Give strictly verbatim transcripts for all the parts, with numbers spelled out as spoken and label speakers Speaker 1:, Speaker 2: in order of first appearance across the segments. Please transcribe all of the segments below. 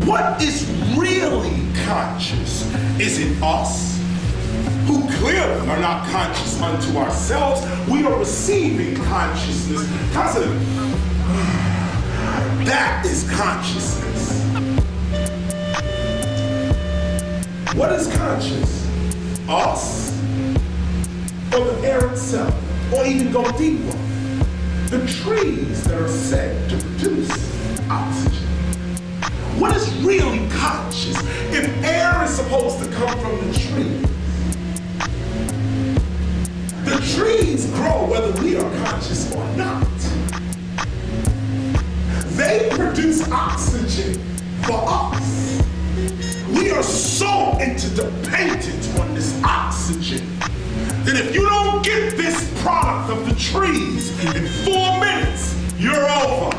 Speaker 1: What is really conscious? Is it us, who clearly are not conscious unto ourselves? We are receiving consciousness. Constantly. That is consciousness. What is conscious? Us, or the air itself, or even go deeper, the trees that are said to produce oxygen. What is really conscious? If air is supposed to come from the trees, the trees grow whether we are conscious or not. They produce oxygen for us. We are so interdependent on this oxygen that if you don't get this product of the trees in four minutes, you're over.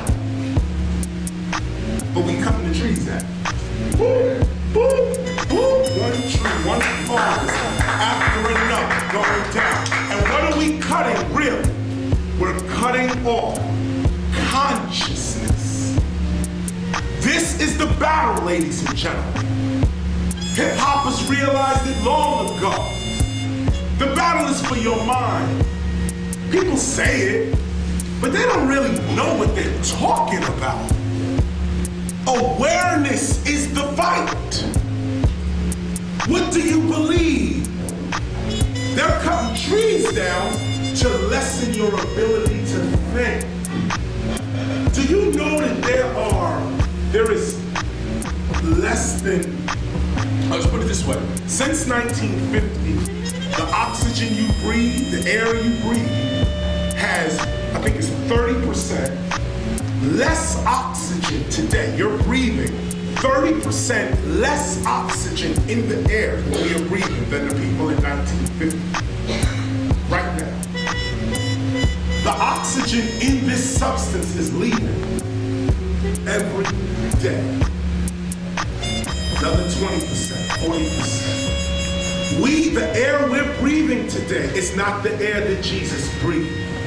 Speaker 1: But we cutting the trees out. Boom, boom, boom. One tree, one forest after another going down. And what are we cutting really? We're cutting off consciousness. This is the battle, ladies and gentlemen. Hip-hop has realized it long ago. The battle is for your mind. People say it, but they don't really know what they're talking about. Awareness is the fight. What do you believe? They're cutting trees down to lessen your ability to think. Do you know that there are, there is less than, let's put it this way, since nineteen fifty, the oxygen you breathe, the air you breathe, has, I think it's thirty percent less oxygen today. You're breathing thirty percent less oxygen in the air that we are breathing than the people in nineteen fifty. Right now. The oxygen in this substance is leaving every day. Another twenty percent, forty percent. We, the air we're breathing today, is not the air that Jesus breathed.